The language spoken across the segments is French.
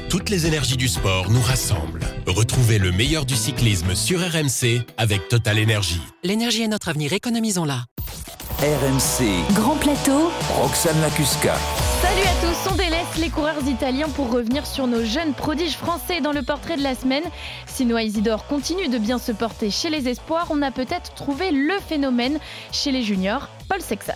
Toutes les énergies du sport nous rassemblent. Retrouvez le meilleur du cyclisme sur RMC avec Total Énergie. L'énergie est notre avenir, économisons-la. RMC Grand Plateau, Roxane Lacusca. Salut à tous, on délaisse les coureurs italiens pour revenir sur nos jeunes prodiges français dans le portrait de la semaine. Si Noah Isidore continue de bien se porter chez les espoirs, on a peut-être trouvé le phénomène chez les juniors, Paul Sexas.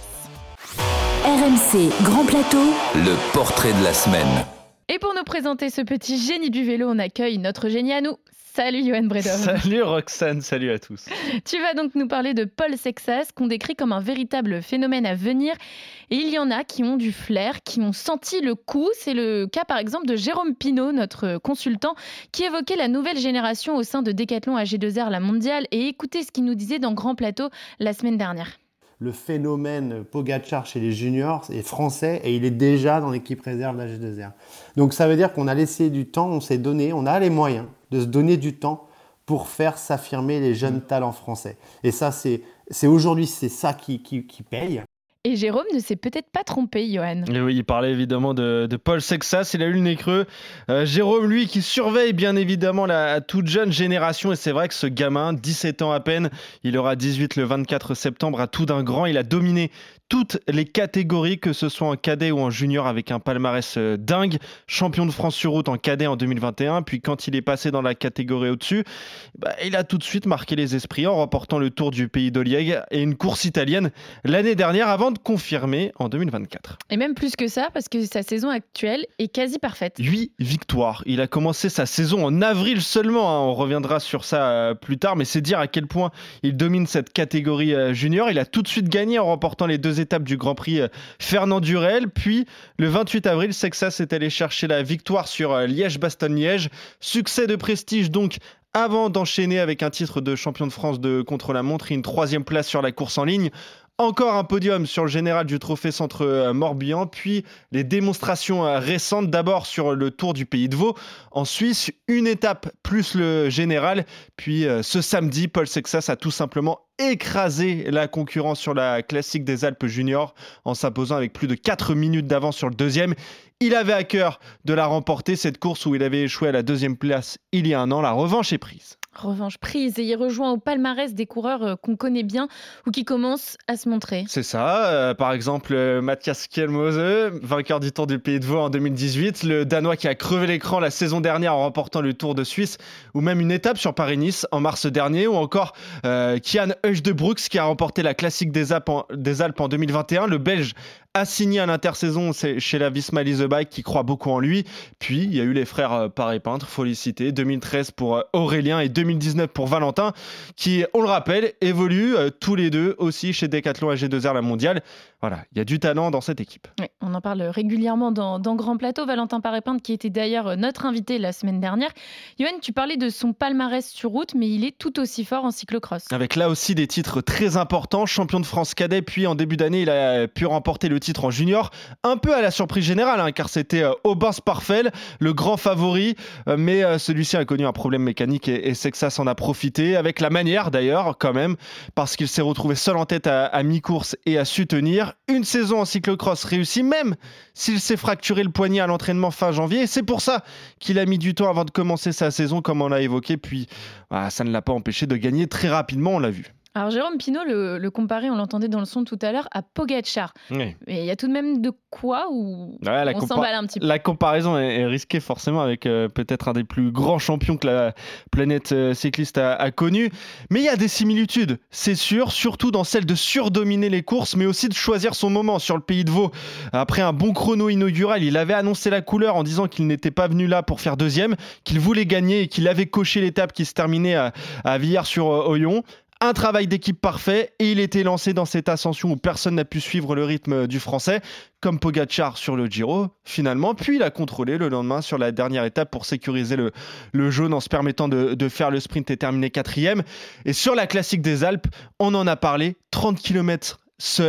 RMC Grand Plateau, Le portrait de la semaine. Et pour nous présenter ce petit génie du vélo, on accueille notre génie à nous. Salut Johan Bredov. Salut Roxane, salut à tous. Tu vas donc nous parler de Paul Sexas, qu'on décrit comme un véritable phénomène à venir. Et il y en a qui ont du flair, qui ont senti le coup. C'est le cas par exemple de Jérôme Pinault, notre consultant, qui évoquait la nouvelle génération au sein de Decathlon AG2R, la mondiale. Et écoutez ce qu'il nous disait dans Grand Plateau la semaine dernière. Le phénomène Pogacar chez les juniors est français et il est déjà dans l'équipe réserve de la G2R. Donc ça veut dire qu'on a laissé du temps, on s'est donné, on a les moyens de se donner du temps pour faire s'affirmer les jeunes talents français. Et ça, c'est aujourd'hui, c'est ça qui paye. Et Jérôme ne s'est peut-être pas trompé, Johan. Et oui, il parlait évidemment de Paul Sexas, il a eu le nez creux. Jérôme, lui, qui surveille bien évidemment la toute jeune génération. Et c'est vrai que ce gamin, 17 ans à peine, il aura 18 le 24 septembre, à tout d'un grand. Il a dominé toutes les catégories, que ce soit en cadet ou en junior, avec un palmarès dingue. Champion de France sur route en cadet en 2021. Puis quand il est passé dans la catégorie au-dessus, il a tout de suite marqué les esprits en remportant le Tour du Pays d'Oliègue et une course italienne l'année dernière, avant de confirmer en 2024. Et même plus que ça, parce que sa saison actuelle est quasi parfaite. 8 victoires. Il a commencé sa saison en avril seulement. On reviendra sur ça plus tard, mais c'est dire à quel point il domine cette catégorie junior. Il a tout de suite gagné en remportant les 2 étapes du Grand Prix Fernand Durel. Puis le 28 avril, Sexas est allé chercher la victoire sur Liège-Bastogne-Liège. Succès de prestige donc, avant d'enchaîner avec un titre de champion de France de contre-la-montre et une 3e place sur la course en ligne. Encore un podium sur le général du Trophée Centre Morbihan, puis les démonstrations récentes, d'abord sur le Tour du Pays de Vaud en Suisse, une étape plus le général, puis ce samedi, Paul Sexas a tout simplement écrasé la concurrence sur la classique des Alpes juniors en s'imposant avec plus de 4 minutes d'avance sur le deuxième. Il avait à cœur de la remporter, cette course où il avait échoué à la 2e place il y a un an. La revanche est prise. Revanche prise, et il rejoint au palmarès des coureurs qu'on connaît bien ou qui commencent à se montrer. C'est ça, par exemple Mathias Kjelmose, vainqueur du Tour du Pays de Vaud en 2018, le Danois qui a crevé l'écran la saison dernière en remportant le Tour de Suisse, ou même une étape sur Paris-Nice en mars dernier, ou encore Kian Huysdebrooks qui a remporté la classique des Alpes en 2021, le Belge a signé à l'intersaison chez la Visma Lease Bike qui croit beaucoup en lui. Puis il y a eu les frères Paré-Peintre, faut les citer, 2013 pour Aurélien et 2019 pour Valentin, qui, on le rappelle, évoluent tous les deux aussi chez Decathlon AG2R la mondiale. Voilà, il y a du talent dans cette équipe. Oui, on en parle régulièrement dans Grand Plateau. Valentin Paré-Peintre qui était d'ailleurs notre invité la semaine dernière. Yoann, tu parlais de son palmarès sur route, mais il est tout aussi fort en cyclocross. Avec là aussi des titres très importants, champion de France cadet, puis en début d'année, il a pu remporter le titre en junior, un peu à la surprise générale, car c'était Aubin Sparfel, le grand favori, mais celui-ci a connu un problème mécanique et Sexas en a profité, avec la manière d'ailleurs quand même, parce qu'il s'est retrouvé seul en tête à mi-course et a su tenir. Une saison en cyclocross réussie, même s'il s'est fracturé le poignet à l'entraînement fin janvier, et c'est pour ça qu'il a mis du temps avant de commencer sa saison, comme on l'a évoqué, puis ça ne l'a pas empêché de gagner très rapidement, on l'a vu. Alors Jérôme Pinault le comparait, on l'entendait dans le son tout à l'heure, à Pogacar. Oui. Mais il y a tout de même de quoi où on s'emballe un petit peu. La comparaison est risquée forcément avec peut-être un des plus grands champions que la planète cycliste a connu. Mais il y a des similitudes, c'est sûr, surtout dans celle de surdominer les courses, mais aussi de choisir son moment sur le Pays de Vaud. Après un bon chrono inaugural, il avait annoncé la couleur en disant qu'il n'était pas venu là pour faire deuxième, qu'il voulait gagner et qu'il avait coché l'étape qui se terminait à Villars-sur-Oyonnax. Un travail d'équipe parfait et il était lancé dans cette ascension où personne n'a pu suivre le rythme du Français, comme Pogacar sur le Giro finalement, puis il a contrôlé le lendemain sur la dernière étape pour sécuriser le jaune en se permettant de faire le sprint et terminer 4e. Et sur la classique des Alpes, on en a parlé, 30 km seul,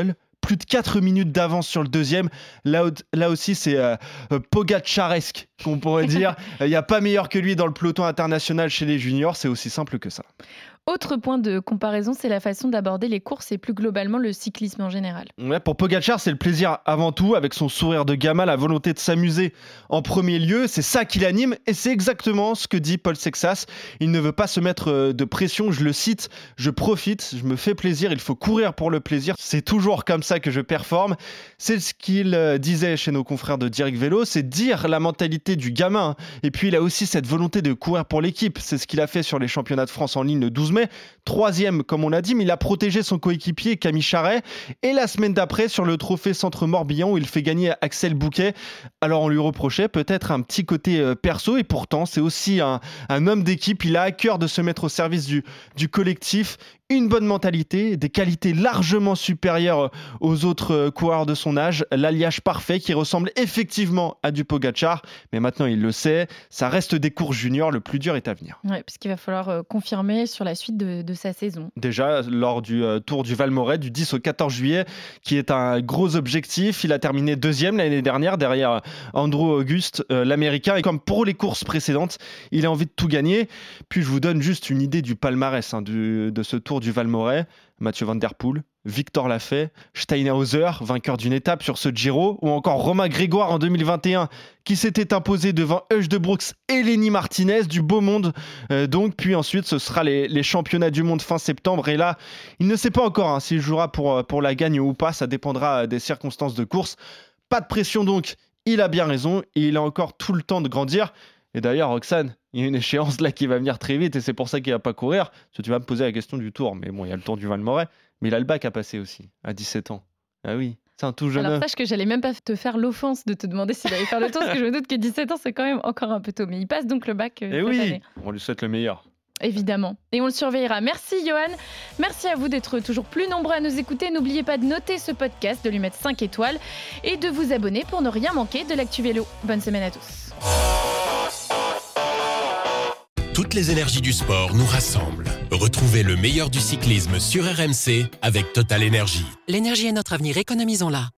plus de 4 minutes d'avance sur le deuxième. Là aussi, c'est Pogačaresque, qu'on pourrait dire. Il n'y a pas meilleur que lui dans le peloton international chez les juniors, c'est aussi simple que ça. Autre point de comparaison, c'est la façon d'aborder les courses et plus globalement le cyclisme en général. Ouais, pour Pogačar, c'est le plaisir avant tout, avec son sourire de gamin, la volonté de s'amuser en premier lieu. C'est ça qui l'anime et c'est exactement ce que dit Paul Sexas. Il ne veut pas se mettre de pression, je le cite, je profite, je me fais plaisir, il faut courir pour le plaisir. C'est toujours comme ça que je performe. C'est ce qu'il disait chez nos confrères de Direct Vélo, c'est dire la mentalité du gamin. Et puis il a aussi cette volonté de courir pour l'équipe. C'est ce qu'il a fait sur les championnats de France en ligne le 12 mai. Troisième, comme on l'a dit, mais il a protégé son coéquipier Camille Charret. Et la semaine d'après, sur le trophée Centre Morbihan, où il fait gagner Axel Bouquet. Alors on lui reprochait peut-être un petit côté perso, et pourtant c'est aussi un homme d'équipe. Il a à cœur de se mettre au service du collectif. Une bonne mentalité, des qualités largement supérieures aux autres coureurs de son âge, l'alliage parfait qui ressemble effectivement à du Pogačar, mais maintenant il le sait, ça reste des courses juniors, le plus dur est à venir. Ouais, parce qu'il va falloir confirmer sur la suite de sa saison. Déjà lors du Tour du Val-Moret du 10 au 14 juillet, qui est un gros objectif, il a terminé deuxième l'année dernière derrière Andrew Auguste, l'américain, et comme pour les courses précédentes, il a envie de tout gagner. Puis je vous donne juste une idée du palmarès de ce Tour du Val-Moret. Mathieu Van Der Poel, Victor Lafay, Steinhauser, vainqueur d'une étape sur ce Giro, ou encore Romain Grégoire en 2021 qui s'était imposé devant Hush de Brooks et Lenny Martinez, du beau monde. Puis ensuite ce sera les championnats du monde fin septembre, et là il ne sait pas encore s'il jouera pour la gagne ou pas, ça dépendra des circonstances de course. Pas de pression donc, il a bien raison et il a encore tout le temps de grandir. Et d'ailleurs, Roxane, il y a une échéance là qui va venir très vite et c'est pour ça qu'il ne va pas courir. Parce que tu vas me poser la question du Tour. Mais bon, il y a le Tour du Val-Moret. Mais il a le bac à passer aussi, à 17 ans. Ah oui, c'est un tout jeune homme. Alors sache que j'allais même pas te faire l'offense de te demander s'il allait faire le Tour, parce que je me doute que 17 ans, c'est quand même encore un peu tôt. Mais il passe donc le bac cette année. On lui souhaite le meilleur. Évidemment. Et on le surveillera. Merci Johan. Merci à vous d'être toujours plus nombreux à nous écouter. N'oubliez pas de noter ce podcast, de lui mettre 5 étoiles et de vous abonner pour ne rien manquer de l'actu vélo. Bonne semaine à tous. Toutes les énergies du sport nous rassemblent. Retrouvez le meilleur du cyclisme sur RMC avec Total Énergie. L'énergie est notre avenir, économisons-la.